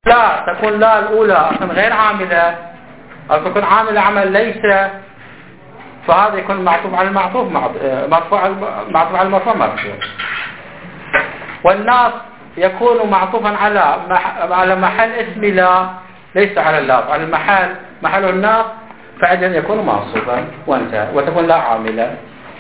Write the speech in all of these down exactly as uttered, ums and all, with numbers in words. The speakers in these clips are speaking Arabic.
لا تكون لا الأولى أصلا غير عاملة أو تكون عاملة عمل ليس، فهذا يكون معطوف على المعطوف مرفوع معطوف على المرفوع مرفوع. والناص يكون معطوفا على على محل اسم لا ليس على اللفظ، على المحل محل الناص، فعندما يكون منصوبا وانتهى وتكون لا عاملة.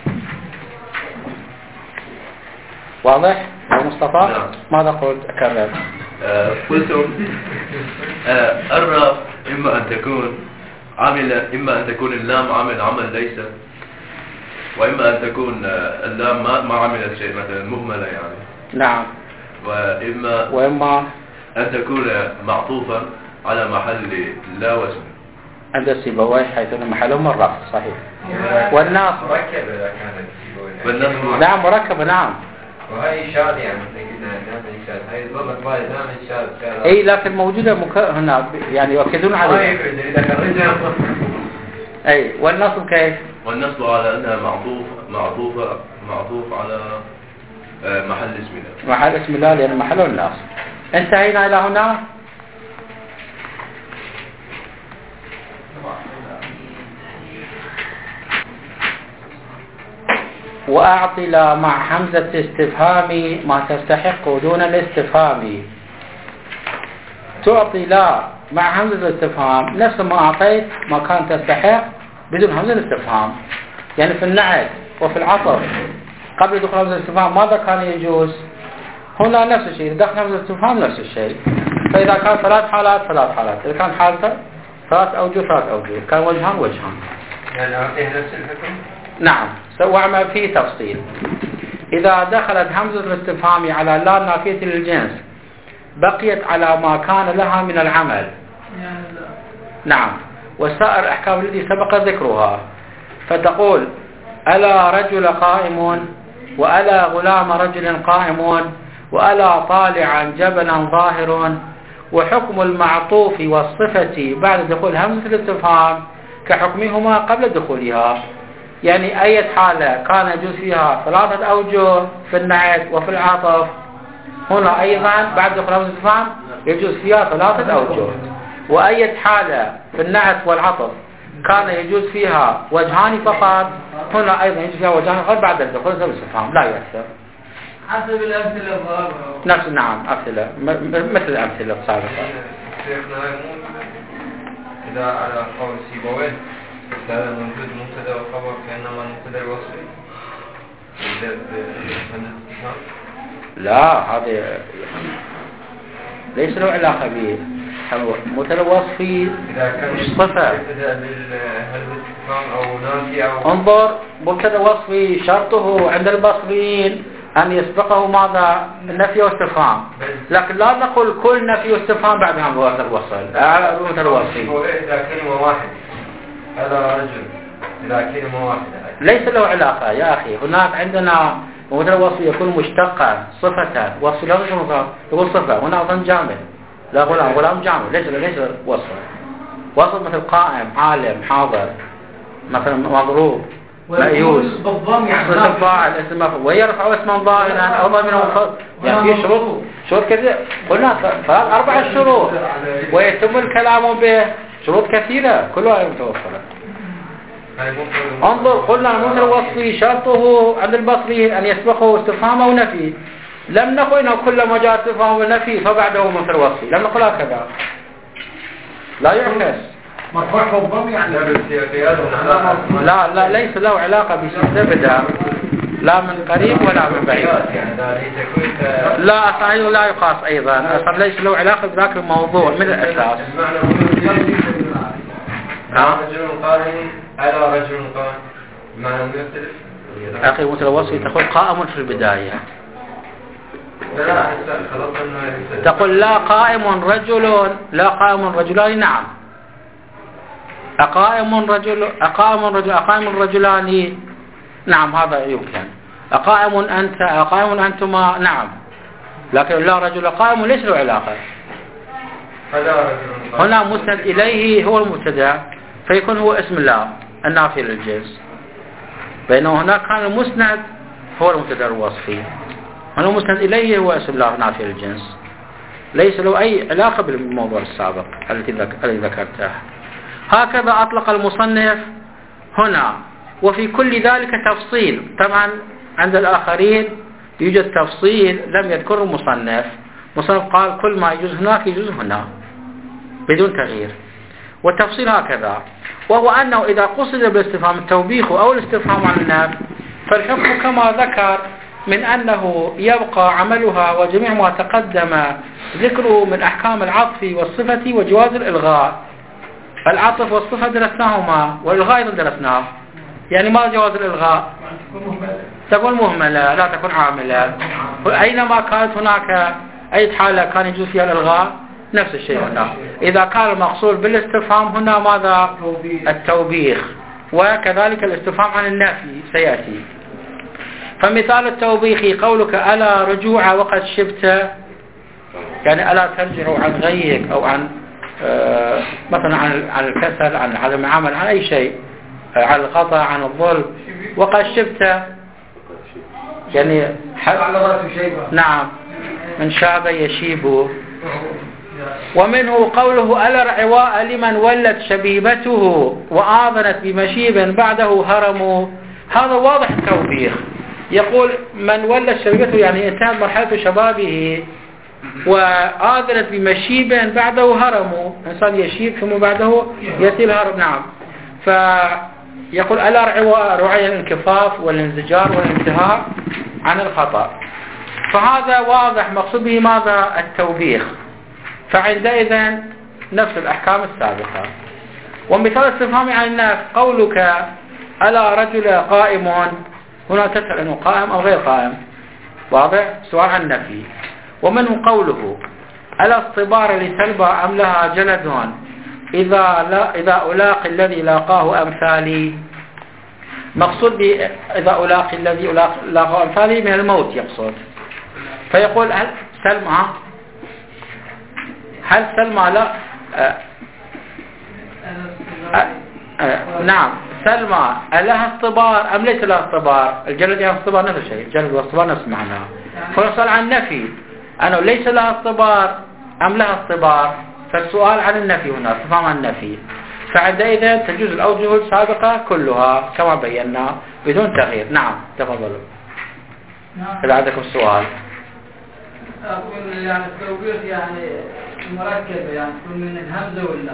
واضح يا مصطفى؟ نعم. ماذا قلت؟ أكرر. آه قلتم آه الرب إما أن تكون عاملة، إما أن تكون اللام عامل عمل ليس، وإما أن تكون آه اللام ما ما عملت شيء، مثلا مهملة يعني. نعم. وإما وإما أن تكون معطوفا على محل لا واسم عند السيبويه، حيث محلهم الرفع صحيح. والناص مركب إذا كانت سيبويه. والنصب نعم مركب. نعم. وهي شاذ يعني مثل شاذ، هي ضبط باي نعمل شاذ. اي لكن موجودة مك... هنا يعني يؤكدون عليها. إذا خرجنا. اي والنصب كيف؟ والنصب على أنها معطوف معطوفة معطوف على آه محل اسم الله. محل اسم الله لأن محله الناصب. انتهينا إلى هنا. وأعطي لا مع حمزة استفهام ما تستحق دون الاستفهام. تعطي لا مع حمزة الاستفهام نفس ما أعطيت ما كان تستحق بدون حمزة الاستفهام، يعني في النعت وفي العطف قبل دخول حمزة الاستفهام ماذا كان يجوز؟ هنا نفس الشيء، دخل حمزة الاستفهام نفس الشيء. فإذا كان ثلاث حالات ثلاث حالات، إذا كان حالته ثلاث أوجه ثلاث أوجه، كان وجهان وجهان. يعني أعطيه نفس الحكم؟ نعم. سوى فيه تفصيل. إذا دخلت همزة الاستفهام على لا نافية للجنس بقيت على ما كان لها من العمل. نعم. وسائر الأحكام التي سبق ذكرها، فتقول ألا رجل قائم، وألا غلام رجل قائم، وألا طالعا جبلا ظاهر. وحكم المعطوف والصفة بعد دخول همزة الاستفهام كحكمهما قبل دخولها، يعني أي حالة كان يجوز فيها ثلاثة أوجه في النعت وفي العطف، هنا أيضا بعد دخول همزة الاستفهام يجوز فيها ثلاثة أوجه. وأي حالة في النعت والعطف كان يجوز فيها وجهان فقط، هنا أيضا يجوز فيها وجهان فقط بعد دخول همزة الاستفهام لا يكثر. حسب الأمثلة الظاهرة. نفس نعم أمثلة مثل الأمثلة السابقة. شيخنا إذا على قول سيبويه هذا موجود مبتدا وخبر كأنما المبتدا الوصفي. لا هذا ليس له علاقة به. مبتدا وصفي إذا كان صفة. يبتدأ بالهل استفهام أو نافي أو. انظر مبتدا وصفي شرطه عند البصريين أن يسبقه ماذا؟ النفي واستفهام، لكن لا نقول كل نفي واستفهام بعد همزة الوصل على المبتدا الوصفي. إذا كلمة واحدة هذا رجل، إذا كلمة واحدة ليس له علاقة يا أخي. هناك عندنا مبتدا وصفي يكون مشتقا صفة، وصف لا يقول صفة، هنا أصلا جامد، لا غلام غلام جامد، ليس ليس وصف. وصف مثل قائم عالم حاضر، مثلا مضروب مأيوس، اسم فاعل اسم مفعول، ويرفع اسما ظاهرا أو ضميرا منفصلا، يعني في شروط شروط كثيرة. قلنا ثلاث أربع شروط ويتم الكلام به، شروط كثيرة كلها متوفرة. انظر قلنا المبتدا الوصفي شرطه عند البصريين أن يسبقه استفهام أو نفي، لم نقل إنه كل ما جاء استفهام ونفي فبعده مبتدا وصفي، لم نقل هكذا، لا يعكس. مرفوع بالضم يعني. لا لا ليس له علاقة بسبب لا من قريب ولا من بعيد. لا صحيح لا يقاس أيضا، أصلا ليس له علاقة بذاك الموضوع من الأساس. رجل قائم على رجل قائم معنى مختلف. أخي متوسط تقول قائم في البداية، تقول لا قائم رجل، لا قائم رجلان. نعم. أقائم رجل أقائم رجل أقائم الرجلان. نعم هذا يمكن. أقائم أنت أقائم أنتما. نعم. لكن لا رجل قائم ليس له علاقة. هنا مسند إليه هو المبتدا فيكون هو اسم الله النافي للجنس، بينما هناك كان المسند هو المبتدا الوصفي، هنا المسند إليه هو اسم الله نافي للجنس. ليس له أي علاقة بالموضوع السابق الذي ذكرته. هكذا أطلق المصنف هنا، وفي كل ذلك تفصيل. طبعا عند الآخرين يوجد تفصيل لم يذكره المصنف. المصنف قال كل ما يجوز هناك يجوز هنا بدون تغيير، والتفصيل هكذا، وهو أنه إذا قصد بالاستفهام التوبيخ أو الاستفهام عن النفي فالحكم كما ذكر من أنه يبقى عملها، وجميع ما تقدم ذكره من أحكام العطف والصفة وجواز الإلغاء. العطف والصفة درسناهما، والإلغاء أيضا درسناه. يعني ما جواز الإلغاء؟ تكون مهملة لا تكون عاملة. أينما كانت هناك أي حالة كان يجوز فيها الإلغاء نفس الشيء هنا. إذا كان المقصود بالاستفهام هنا ماذا؟ التوبيخ، وكذلك الاستفهام عن النفي سيأتي. فمثال التوبيخ قولك ألا رجوع وقد شبت، يعني ألا ترجع عن غيك أو عن آه مثلا عن عن الكسل، عن عدم العمل، عن أي شيء، آه عن الخطأ، عن الظلم. وقد شبت يعني نعم من شاب يشيب. ومنه قوله ألا رعواء لمن ولت شبيبته وآذنت بمشيب بعده هرم. هذا واضح التوبيخ. يقول من ولت شبيبته يعني انتهت مرحلة شبابه، وآذنت بمشيب بعده هرم، إنسان يشيب ثم بعده يأتي الهرم. نعم. فيقول ألا رعواء، رعي الانكفاف والانزجار والانتهاء عن الخطأ. فهذا واضح مقصود به ماذا؟ التوبيخ. فعندئذ نفس الأحكام السابقة. ومثال استفهام عن الناس قولك ألا رجل قائم، هنا تسأل أنه قائم أو غير قائم، واضح؟ سؤال عن النفي. ومنه قوله ألا اصطبار لسلبى أم لها جلد إذا لا إذا ألاقي الذي لاقاه أمثالي. مقصود به إذا ألاقي الذي لاقاه أمثالي من الموت يقصد. فيقول هل سلمى هل سلمى لا أه أه أه نعم سلمى لها اصطبار أم ليس لها اصطبار؟ الجلد يعني اصطبار نفس الشيء، الجلد والاصطبار نفس معناه. فنسأل عن النفي أنه ليس لها اصطبار أم لها اصطبار، فالسؤال عن النفي هنا استفهام عن النفي. فعندئذ تجوز الأوجه السابقة كلها كما بينا بدون تغيير. نعم تفضلوا إذا عندكم سؤال. أقول يعني التوبيخ يعني مركبة، يعني تكون من الهمزة ولا؟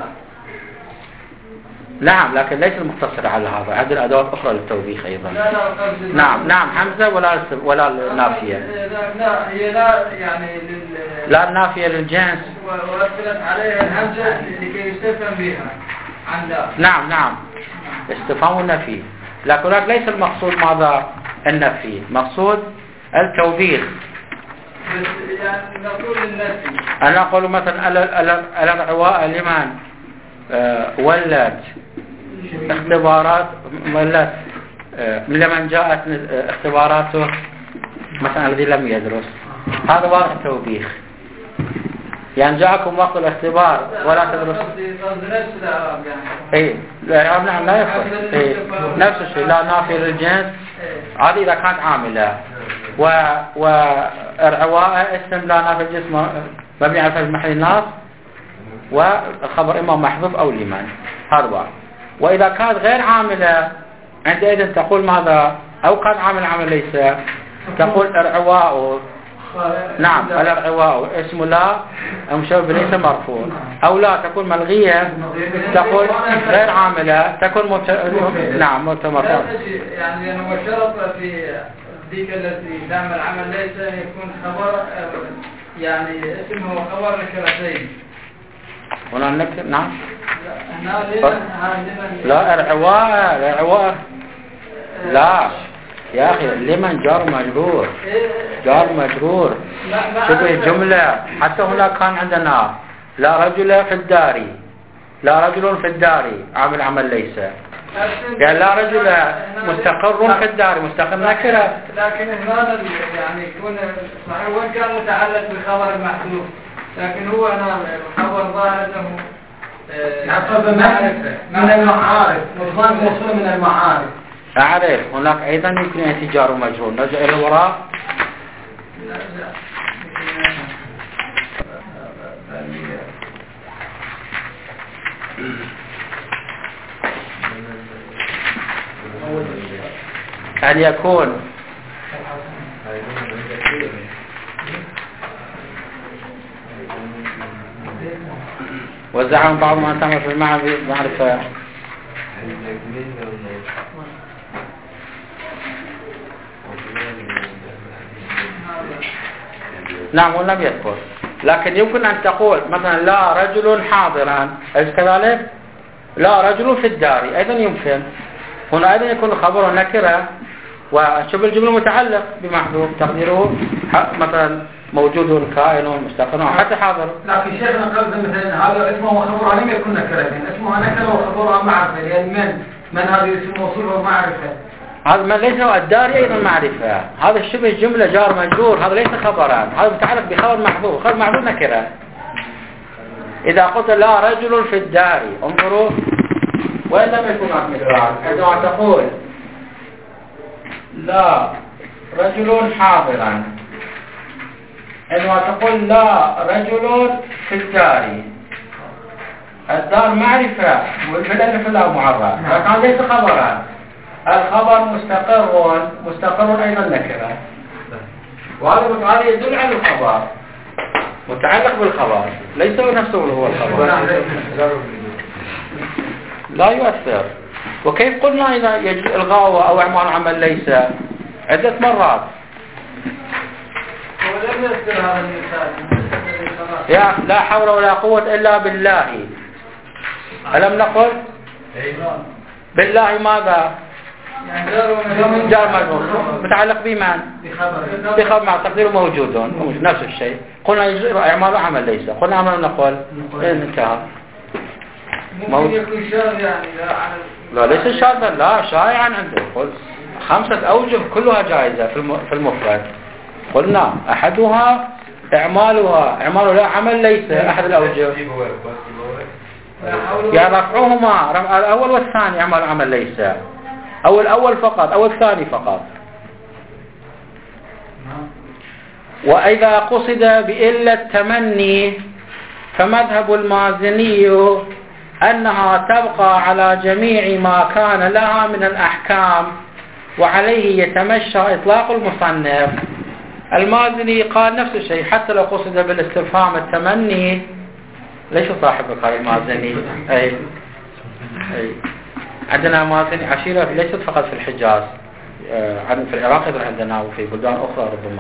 نعم، لكن ليس المقتصر على هذا، عندنا أدوات أخرى للتوبيخ أيضا. لا لا نعم نعم حمزة ولا ولا النافية. لا هي لا يعني لل لا النافية للجنس. وأدخلت عليها الهمزة لكي يستفهم بها عن لا. نعم نعم استفهام النفي، لكن ليس المقصود ماذا؟ النفي، مقصود التوبيخ. بس يعني نقول النفي. أنا أقول مثلا ألا العواء لمن أه ولت اختبارات ولت أه لمن جاءت اختباراته مثلا الذي لم يدرس، هذا واضح توبيخ. يعني جاءكم وقت الاختبار ولا تدرس. نفس الإعراب يعني. إيه الإعراب نعم لا يفرق. إيه نفس الشيء، لا نافي للجنس. هذه إذا كانت عاملة. و والعواء اسم لا نافي الجنس مبني على فتح محل الناصب، وخبر إما محذوف أو لمن، هذا واحد. وإذا كانت غير عاملة عندئذ تقول ماذا؟ أو كان عامل عامل ليس، تقول العواء. نعم العواء اسم لا مشبه ليس مرفوع، أو لا تكون ملغية، تقول غير عاملة، تكون مت... نعم متمرفوع. يعني هو شرط في ذيك التي تعمل عمل ليس يكون خبر، يعني اسمه خبر نكرتين. هنا نكر نعم. لا لا العواء العواء لا يا أخي لمن جار مجرور، جار مجرور شبه جملة. حتى هنا كان عندنا لا رجل في الدار، لا رجل في الدار عامل عمل ليس، يعني لا رجل مستقر في الدار، مستقر نكرة. لكن هذا يعني يكون صحيح وين كان متعلق بخبر المحذوف، لكن هو أنا الخبر ظاهرته من المعارف، مصدر موصول من المعارف. أعرف هناك أيضا يمكن أن تجار مجرور. نرجع إلى الوراء. أن يكون وزعم بعض من تعمل في المعرفة نعم ولم يذكر، لكن يمكن أن تقول مثلا لا رجل حاضرا، أليس كذلك؟ لا رجل في الدار أيضا يمكن، هنا أيضا يكون خبر نكرة وشبه الجملة متعلق بمحذوف تقديره مثلا موجود كائن مستقر حتى حاضر. لكن شيخنا قصد مثلا هذا اسمه خبر لم يكن نكرة، اسمه نكرة وخبرها معرفة، لأن من من هذه اسم موصول ومعرفة. هذا ما ليس الداري أيضا معرفة، هذا الشبه الجملة جار مجرور، هذا ليس خبرا، هذا متعلق بخبر محذوف، خبر محذوف نكرة. إذا قلت لا رجل في الدار، انظروا وين لم يكن أكمل، عندما تقول لا رجل حاضرا، عندما تقول لا رجل في الدار، الدار معرفة والبلد لا معرف، لكن ليس خبرا. الخبر مستقر مستقر أيضا نكرة، وهذا متعلق يدل على الخبر، متعلق بالخبر، ليس نفسه هو الخبر، لا يؤثر. وكيف قلنا إذا يجب إلغاء أو إعمال عمل ليس عدة مرات؟ ولم يذكر هذا المثال يا لا حول ولا قوة إلا بالله، ألم نقل؟ بالله ماذا؟ جار مجرور متعلق بمن؟ بخبر مع تقديره موجود، نفس الشيء. قلنا يجب إعمال عمل ليس، قلنا عمل نقل انتهى. ممكن يكون شاذ يعني لا ليس شاذا، لا شائعا عنده. قل خمسة أوجه كلها جائزة في المفرد. قلنا أحدها إعمالها إعمال لا عمل ليس أحد الأوجه، يعني رفعهما رفع الأول والثاني إعمال عمل ليس، أو الأول فقط أو الثاني فقط. وإذا قصد بإلا التمني فمذهب المازني أنها تبقى على جميع ما كان لها من الأحكام، وعليه يتمشى إطلاق المصنف. المازني قال نفس الشيء، حتى لو قصد بالاستفهام التمني. ليش صاحبك هذا المازني؟ أي. أي. عندنا مازني عشيرة ليست فقط في الحجاز، في العراق عندنا وفي بلدان أخرى ربما.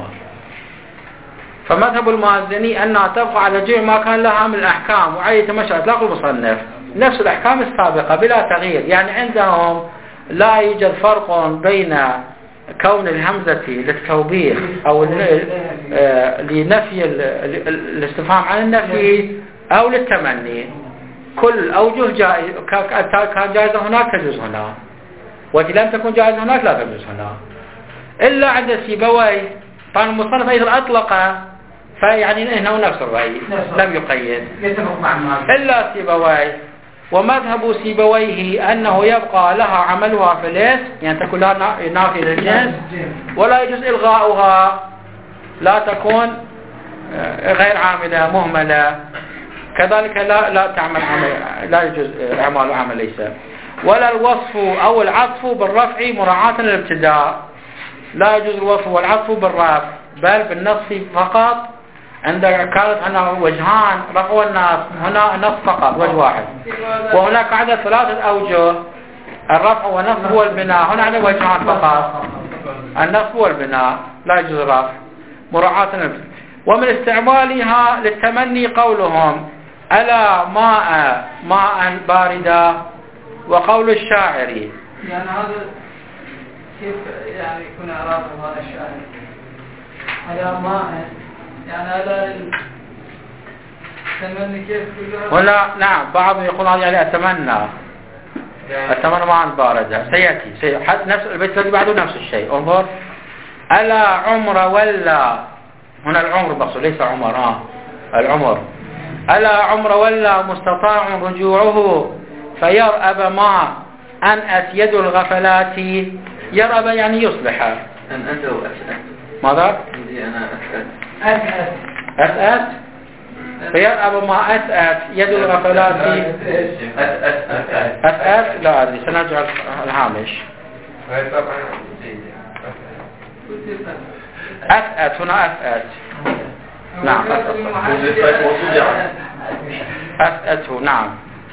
فمذهب المازني أنها تبقى على جميع ما كان لها من الأحكام، وعليه يتمشى إطلاق المصنف، نفس الأحكام السابقة بلا تغيير. يعني عندهم لا يوجد فرق بين كون الهمزة للتوبيخ أو لنفي الاستفهام عن النفي أو للتمني، كل أوجه جائز، كان جائزة هناك تجوز هنا، وإذا لم تكن جائزة هناك لا تجوز هنا، إلا عند سيبوي. طبعا المصنف أيضا أطلق، فيعني هنا نفس الرأي لم يقيد إلا سيبوي. ومذهب سيبويه أنه يبقى لها عملها في الاسم، يعني تكون لها نافية للجنس، ولا يجوز إلغاؤها، لا تكون غير عاملة مهملة، كذلك لا لا تعمل عمل، لا يجوز إعمال عمل ليس. ولا الوصف أو العطف بالرفع مراعاة للابتداء، لا يجوز الوصف والعطف بالرفع، بل بالنص فقط. عندما كانت هنا وجهان رفع والنصب، هنا نصب فقط وجه واحد، وهناك عدد ثلاثة أوجه، الرفع والنصب هو البناء، هنا عندنا وجهان فقط، النصب والبناء، لا يجوز الرفع مراعاة للابتداء. ومن استعمالها للتمني قولهم ألا ماء ماء باردة، وقول الشاعر. يعني هذا كيف يعني يكون إعراب هذا الشاعر؟ ألا ماء يعني ألا التمني كيف كلها؟ ولا نعم، بعضهم يقول هذا يعني أتمنى أتمنى ماء باردة، سيأتي سي... نفس البيت الذي بعده نفس الشيء. انظر ألا عمر ولا، هنا العمر مقصود ليس عمر، ها العمر. ألا عمر ولا مستطاع رجوعه، فيرأب ما أنأت يد الغفلات. يرأب يعني يصلح. أن أنت وأسأل. ماذا؟ عندي أنا أسأل. أسأل أسأل فيرأب ما أتأت يد الغفلات أتأت لا أدري سنرجع الهامش. أتأت هنا أتأت نعم أتأته نعم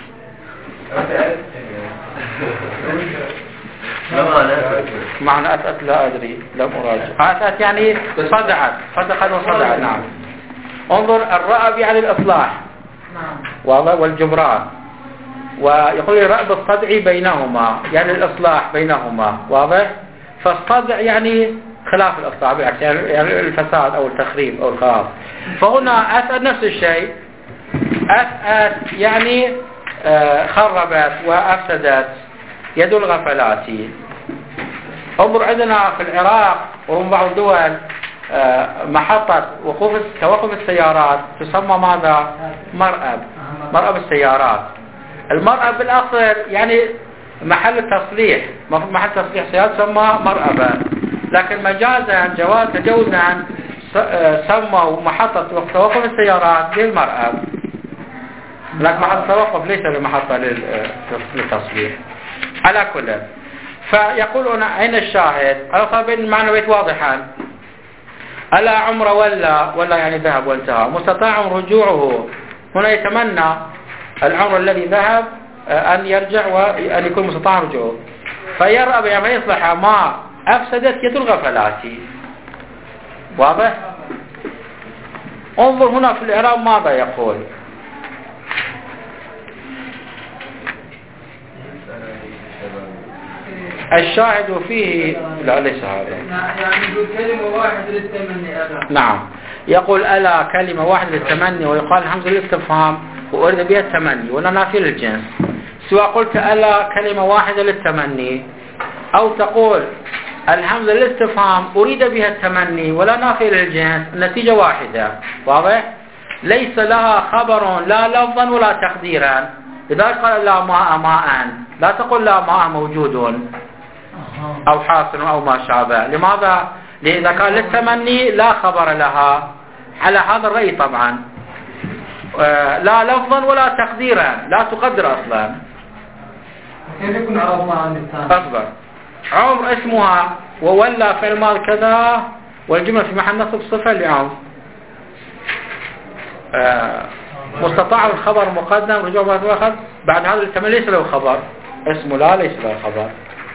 معنى أتأت لا أدري لم أراجع. أتأت يعني صدعت فدخل وصدعت نعم. انظر الرأب يعني الإصلاح والجبران، ويقول الرأب الصدع بينهما يعني الإصلاح بينهما واضح. فالصدع يعني خلاف الإصلاح بالعكس يعني الفساد أو التخريب أو الخراب. فهنا أتأت نفس الشيء، أتأت يعني خربت وأفسدت يد الغفلات. انظر عندنا في العراق وهم بعض الدول محطة وقوف توقف السيارات تسمى ماذا؟ مرأب، مرأب السيارات. المرأب بالأصل يعني محل التصليح، محل تصليح سيارات تسمى مرأبا، لكن مجازا جواز تجوزا سموا محطة توقف السيارات للمرأب، لكن محطة توقف ليس لمحطة للتصليح. على كل فيقولون أين الشاهد؟ ألقى بين المعنى بيت واضحا. ألا عمر ولا ولا يعني ذهب وانتهى مستطاع رجوعه. هنا يتمنى العمر الذي ذهب أن يرجع وأن يكون مستطاع رجوعه، فيرأب يعني يصلح ما أفسدت يد الغفلات. واضح؟ انظر هنا في الإعراب ماذا يقول. الشاهد فيه لا ليس هذا يعني يقول كلمة واحدة للتمني ألا. نعم يقول ألا كلمة واحدة للتمني ويقال الهمزة للاستفهام وأريد بها التمني ولا نافي للجنس. سواء قلت ألا كلمة واحدة للتمني أو تقول الهمزة للاستفهام أريد بها التمني ولا نافي للجنس، النتيجة واحدة. واضح؟ ليس لها خبر لا لفظا ولا تقديرا. لذلك قال لا ماء ماء، لا تقول لا ماء موجود أو حاصل أو ما شابه. لماذا؟ لإذا كان للتمني لا خبر لها على هذا الرأي طبعا، لا لفظا ولا تقديرا، لا تقدر أصلا. كيف يكون عرض مع الثاني؟ أصبر. عمر اسمها وولى في المال كذا والجملة في محل نصب صفة لعمر. مستطاع الخبر مقدم رجوع بعد واحد بعد هذا التمني ليس له خبر، اسمه لا ليس له خبر.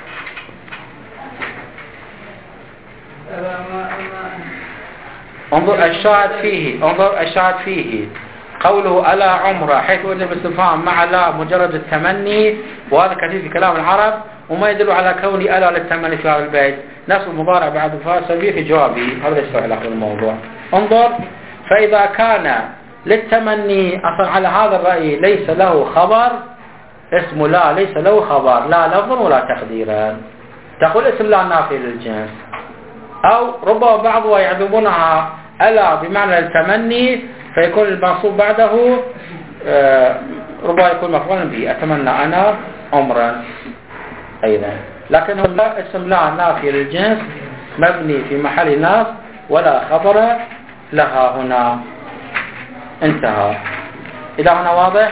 انظر الشاهد فيه، انظر الشاهد فيه قوله ألا عمره حيث أدى باستفهام مع لا مجرد التمني، وهذا كثير في كلام العرب وما يدل على كون ألا للتمني في هذا البيت. نفس المضارع بعد الفاصل في جوابه هذا يشرح له الموضوع. انظر فإذا كان للتمني أصلا على هذا الرأي ليس له خبر، اسم لا ليس له خبر لا لفظا ولا تقديرا، تقول اسم لا نافي للجنس. أو ربما بعضها يعذبونها ألا بمعنى التمني فيكون المنصوب بعده ربما يكون مفعولا به، أتمنى أنا عمرا أيضا، لكنه لا اسم لا نافي للجنس مبني في محل نصب ولا خبر لها هنا. انتهى. إلى هنا واضح؟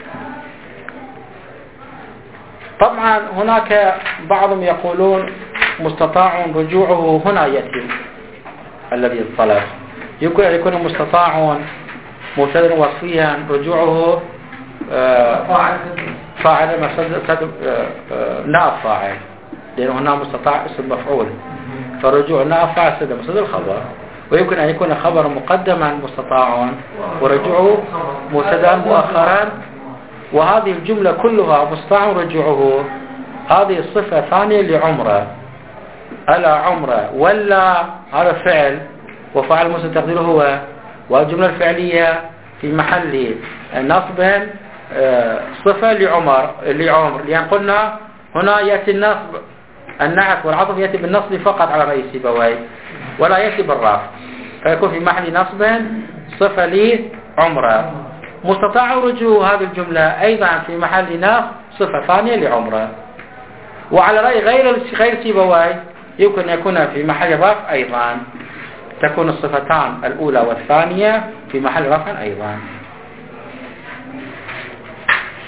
طبعا هناك بعضهم يقولون مستطاع رجوعه هنا يتم الذي الطلب، يمكن أن يكون مستطاع مبتدأ وصفيا رجوعه فاعل مسد نائب فاعل، لأن هنا مستطاع اسم مفعول، فرجوع نائب فاعل سد مسد الخبر. ويمكن أن يكون خبر مقدما مستطاع ورجوعه مبتدأ مؤخرا، وهذه الجملة كلها مستطاع رجوعه هذه الصفة ثانية لعمره. ألا عمره ولا هذا فعل وفعل مسلم تقديره هو، والجملة الفعلية في محل نصب صفة لعمر لعمر لأن قلنا هنا يأتي النصب النعت والعطف يأتي بالنصب فقط على رئيس سيبويه ولا يأتي بالرفع، فيكون في محل نصب صفة لعمره. مستطاع رجوع هذه الجملة أيضا في محل نصب صفة ثانية لعمره. وعلى رأي غير غير سيبويه يمكن أن يكون في محل رفع أيضا، تكون الصفتان الأولى والثانية في محل رفع أيضا.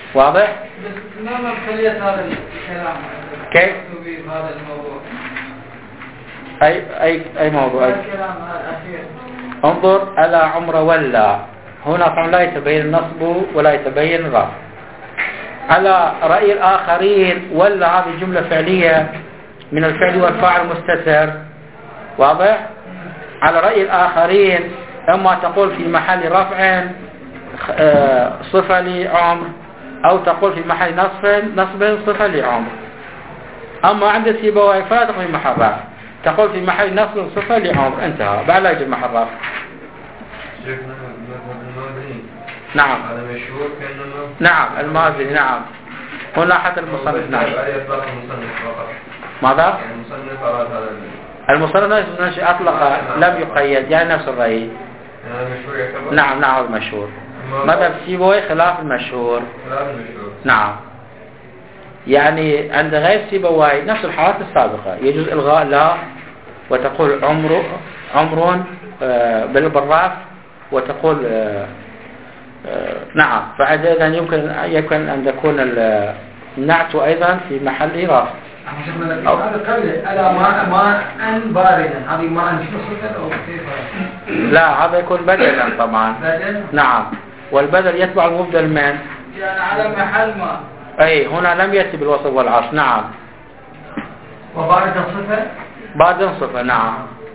واضح؟ بس ما مخلية هذا الكلام كيف؟ في هذا الموضوع أي أي أي موضوع؟ أي الكلام الأخير انظر على عمر ولا، هنا طبعا لا يتبين النصب ولا يتبين الرفع. على رأي الآخرين ولا هذه جملة فعلية من الفعل والفاعل مستتر، واضح؟ على رأي الآخرين اما تقول في محل رفع صفة لعمر، أو تقول في محل نصب نصب صفة لعمر. أما عند سيبويه فلا تقول في محل رفع، تقول في محل نصب صفة لعمر، انتهى، بعد لا يجب محل رفع. شيخنا مذهب المازني نعم هذا مشهور كأنه نعم المازني نعم، هنا حتى المصنف نعم. يطلق المصنف فقط. ماذا؟ يعني المصنف أراد هذا المصنف نفسه أطلق لم يقيد، يعني نفس الرأي. يعني مشهور يعتبر؟ نعم نعم المشهور. مذهب سيبويه خلاف المشهور. خلاف المشهور. نعم. يعني عند غير سيبويه نفس الحالات السابقة، يجوز إلغاء لا وتقول عمر عمر بالبراف وتقول آه آه نعم، فعند إذا يمكن يمكن أن تكون النعت أيضا في محل رفع. هذا قال ألا ما ما أن باردا، هذه ما أن شو صفة أو كيف؟ لا هذا يكون بدلا طبعا. بدل؟ نعم، والبدل يتبع المبدل من؟ يعني على محل ما. أي هنا لم يأتي بالوصف والعطف. نعم. وباردا صفة؟ باردا صفة نعم.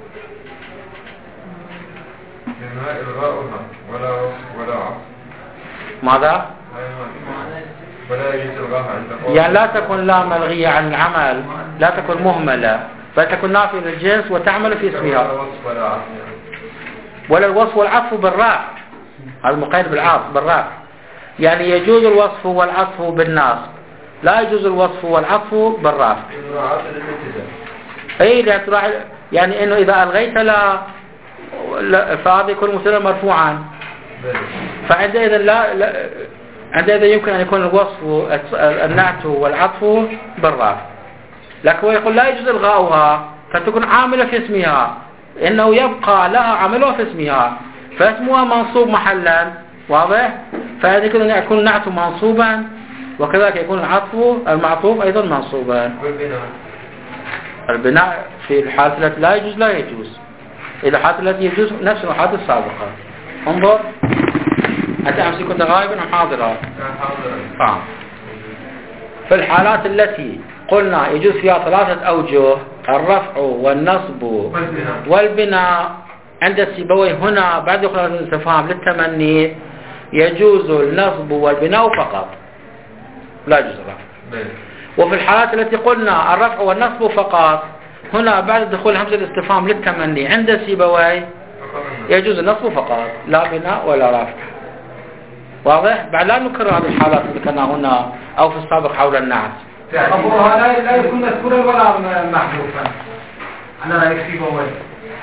لأنها إلغاؤها ولا ولا عطف. ماذا؟ ولا يجوز إلغاها عند قول. يعني لا تكون لا ملغية عن العمل، لا تكون مهملة، بل تكون نافية للجنس وتعمل في اسمها. ولا وصف ولا عطف. ولا الوصف والعطف بالرفع، هذا مقيد بالعطف بالرفع. يعني يجوز الوصف والعطف بالنصب، لا يجوز الوصف والعطف بالرفع. اي لا تراعي، يعني انه اذا الغيت لا فهذا يكون مبتدا مرفوعا، فعندئذ لا, لا عندئذ يمكن ان يكون الوصف النعت والعطف بالرفع. لكن هو يقول لا يجوز الغاؤها فتكون عامله في اسمها، انه يبقى لها عملها في اسمها، فاسمها منصوب محلا، واضح؟ فهذا يكون يكون نعت منصوبا، وكذلك يكون العطف المعطوف ايضا منصوبا. والبناء البناء في الحالة التي لا يجوز لا يجوز، إذا الحالة التي يجوز نفس الحالة السابقة. انظر أنت أمس كنت غائبا أم حاضرا؟ آه. في الحالات التي قلنا يجوز فيها ثلاثة أوجه، الرفع والنصب والبناء، عند السيبويه هنا بعد دخول الاستفهام للتمني يجوز النصب والبناء فقط، لا يجوز الرفع. وفي الحالات التي قلنا الرفع والنصب فقط، هنا بعد دخول همزة الاستفهام للتمني عند سيبويه يجوز النصب فقط، لا بناء ولا رفع. واضح؟ بعد لا نكرر هذه الحالات اللي كنا هنا أو في السابق حول النعت. خبرها لا لا يكون مذكورا ولا محذوفا على رأي سيبويه.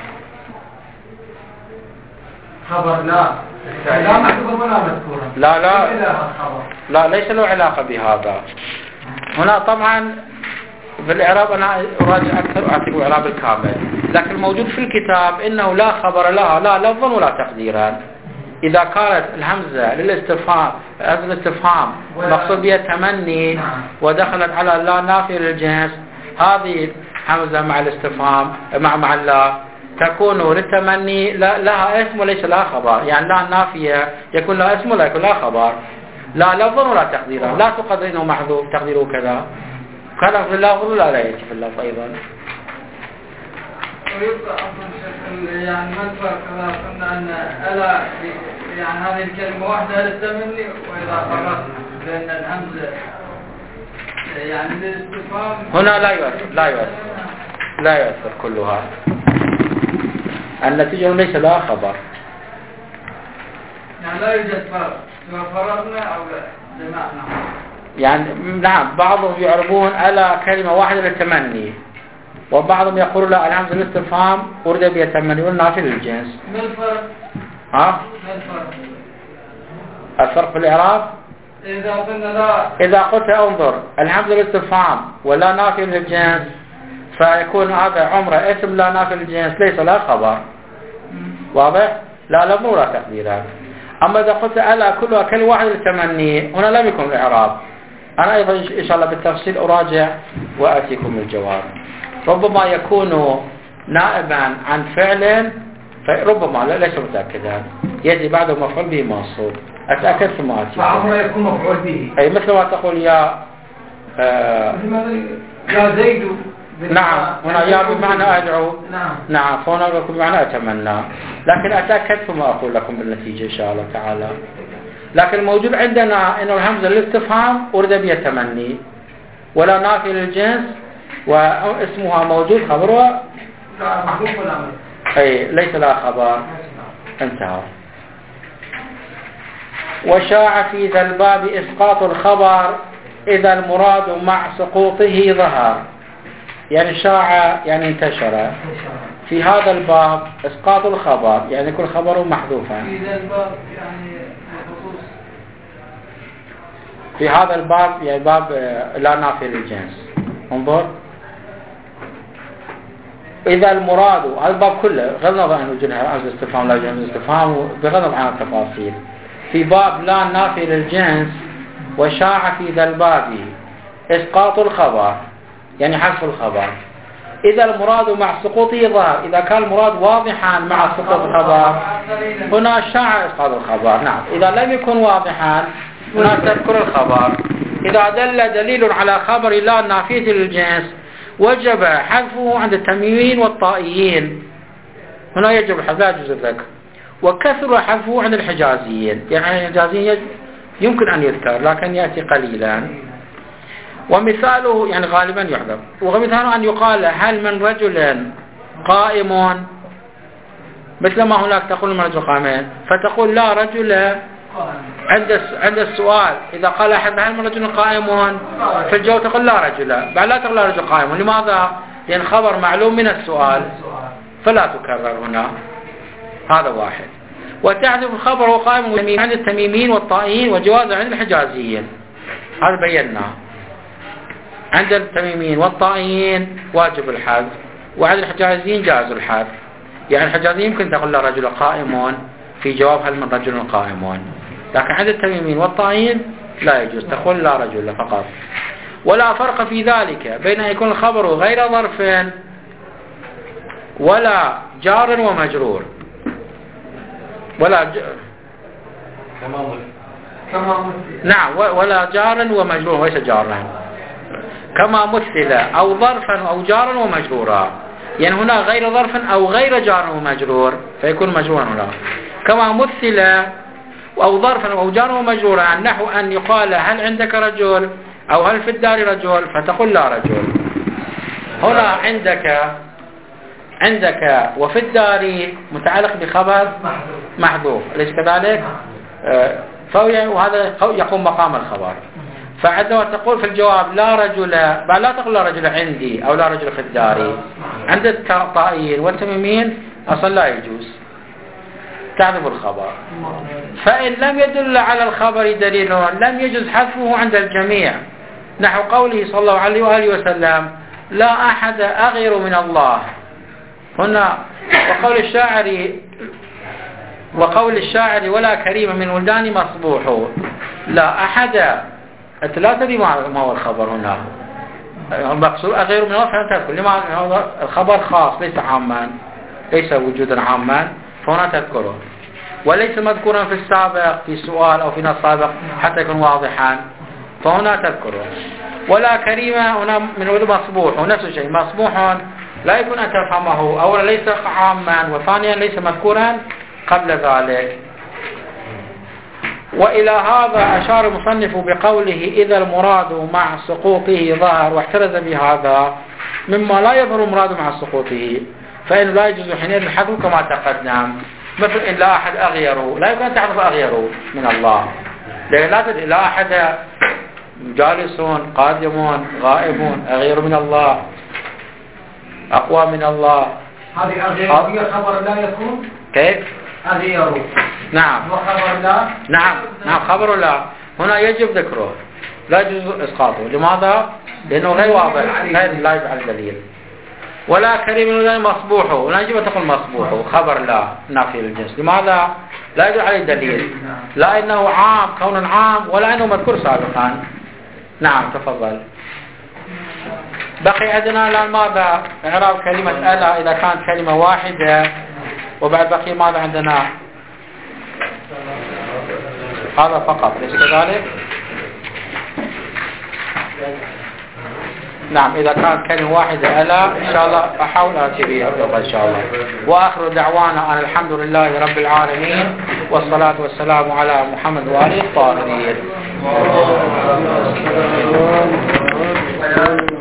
خبر لا لا محذوفا ولا مذكورا. لا لا لا ليس له علاقة بهذا. هنا طبعا في الإعراب أنا أراجع أكثر أعطيك الإعراب الكامل، لكن الموجود في الكتاب إنه لا خبر لها لا لفظا ولا تقديرا. إذا كانت الهمزة للاستفهام همزة الاستفهام مقصود بها التمني ودخلت على لا نافية للجنس، هذه همزة مع الاستفهام مع مع لا تكون للتمني لها اسم وليس لها خبر، يعني لا نافية يكون لها اسم ولا يكون لها خبر، لا لفظا ولا تقديرا، لا تقدر انه محذوف تقديره كذا كذا في اللفظ لا لا يأتي في اللفظ ايضا. ويبقى اصلا يعني ما الفرق اذا قلنا ان الا يعني هذه الكلمه واحده للتمني، واذا فرقنا بين الهمزه يعني للاستفهام هنا لا يؤثر لا يؤثر لا يؤثر كلها، النتيجه ليس لها خبر، يعني لا يوجد فرق سواء فرقنا او جمعنا. يعني نعم بعضهم يعربون ألا كلمة واحدة للتمني، وبعضهم يقول لا الهمزة للاستفهام ورد بها التمني والنافي للجنس. ما الفرق؟ ها؟ ما الفرق؟ الفرق في الإعراب؟ إذا قلنا لا إذا قلت انظر الهمزة للاستفهام ولا نافي للجنس فيكون هذا عمره اسم لا نافي للجنس ليس لا خبر، واضح؟ لا لفظ ولا تقديرا. أما إذا قلت ألا كلها كل واحد للتمني هنا لم يكن الإعراب. أنا أيضا إن شاء الله بالتفصيل أراجع وأتيكم الجواب. ربما يكون نائبا عن فعل، فربما لا ليس متأكدا، يأتي بعده مفعول به منصوب، أتأكد ثم أتي. فعمر يكون مفعول به. أي مثل ما تقول يا آه يا زيد. نعم هنا يا بمعنى أدعو. نعم. نعم فهنا يكون بمعنى أتمنى، لكن أتأكد ثم أقول لكم بالنتيجة إن شاء الله تعالى. لكن الموجود عندنا إنه الهمزة للاستفهام أريد بها التمني، ولا نافي للجنس، واسمها موجود خبرها محذوف ولا أمر؟ أي ليس لها خبر. انتهى. وشاع في ذا الباب إسقاط الخبر إذا المراد مع سقوطه ظهر. يعني شاع يعني انتشر. في هذا الباب إسقاط الخبر يعني يكون خبره محذوفا. في ذا الباب يعني بخصوص. في هذا الباب يعني باب لا نافي للجنس. انظر إذا المراد هذا الباب كله بغض النظر أنه جنها رمز استفهام لا جنس استفهام بغض النظر عن التفاصيل. في باب لا نافي للجنس وشاع في ذا الباب إسقاط الخبر يعني حذف الخبر إذا المراد مع سقوطه ظهر. إذا كان المراد واضحا مع سقوط الخبر هنا شاع إسقاط الخبر. نعم إذا لم يكن واضحا هنا تذكر الخبر. إذا دل دليل على خبر لا نافية للجنس وجب حذفه عند التميمين والطائيين. هنا يجب الحذف لا يجوز الذكر. وكثر حذفه عند الحجازيين يعني الحجازيين يمكن أن يذكر لكن يأتي قليلا. ومثاله يعني غالبا يحذف. ومثاله أن يقال هل من رجل قائم مثل ما هناك تقول من رجل قائم فتقول لا رجل عند عند السؤال. إذا قال أحد هل من رجل قائم في الجواب تقول لا رجل، بعد لا تقول لا رجل قائم. لماذا؟ لأن خبر معلوم من السؤال فلا تكرر هنا. هذا واحد. وتحذف الخبر وقائم عند التميمين والطائيين وجوازه عند الحجازيين. هذا بيناه. عند التميمين والطائيين واجب الحذف وعند الحجازيين جائز الحذف. يعني الحجازيين يمكن تقول لا رجل قائم في جواب هل من رجل قائمون، لكن عند التميمين والطائيين لا يجوز تقول لا رجل فقط. ولا فرق في ذلك بين أن يكون الخبر غير ظرف ولا جار ومجرور ولا ج... نعم ولا جار ومجرور وليس جارا كما مثل أو ظرفا أو جارا ومجرورا. يعني هنا غير ظرف أو غير جار ومجرور فيكون مجرورا هنا. كما مثل أو ظرفا أو جار ومجرورا نحو أن يقال هل عندك رجل أو هل في الدار رجل فتقول لا رجل. هنا عندك عندك وفي الدار متعلق بخبر محذوف أليس كذلك؟ وهذا يقوم مقام الخبر. فعندما تقول في الجواب لا رجل لا تقول لا رجل عندي أو لا رجل في الدار عند الطائيين والتميمين أصلا لا يجوز تعذب الخبر. فإن لم يدل على الخبر دليل لم يجوز حذفه عند الجميع نحو قوله صلى الله عليه وآله وسلم لا أحد أغير من الله. هنا وقول الشاعر وقول الشاعر ولا كريم من ولدان مصبوح لا أحد. أنت لا تدري ما هو الخبر هنا المقصود أغير من الله فأنت تذكر لما الخبر خاص ليس عاما ليس وجودا عاما فهنا تذكره وليس مذكورا في السابق في سؤال أو في نص سابق حتى يكون واضحا فهنا تذكره. ولا كريمة هنا من ولد مصبوح ونفس الشيء مصبوح لا يكون أن تفهمه أولا ليس عاما وثانيا ليس مذكورا قبل ذلك. وإلى هذا أشار المصنف بقوله إذا المراد مع سقوطه ظهر واحترز بهذا مما لا يظهر المراد مع سقوطه فإنه لا يجوز حينئذ الحذف كما تقدم. مثل إن لا أحد أغيره لا يمكن أن تحذف أغيره من الله لأن لا تدري لا أحد جالسون قادمون غائبون أغير من الله أقوى من الله. هذه أغير هي خبر لا يكون كيف؟ أغير نعم وخبر لا نعم نعم خبر لا هنا يجب ذكره لا يجوز إسقاطه. لماذا؟ لأنه غير واضح غير لا يفعل دليل. ولا كريم من مصبوحه ولا يجب أن تقول مصبوحه خبر لا نافي للجنس. لماذا؟ لا يدل عليه دليل، لا إنه عام كون عام ولا إنه مذكور سابقا. نعم تفضل. بقي عندنا الآن ماذا؟ إعراب كلمة ألا إذا كانت كلمة واحدة، وبعد بقي ماذا عندنا؟ هذا فقط، ليس كذلك؟ نعم إذا كانت كلمة واحدة ألا إن شاء الله أحاول آتي بها إن شاء الله. وآخر دعوانا أن الحمد لله رب العالمين، والصلاة والسلام على محمد وآله الطاهرين.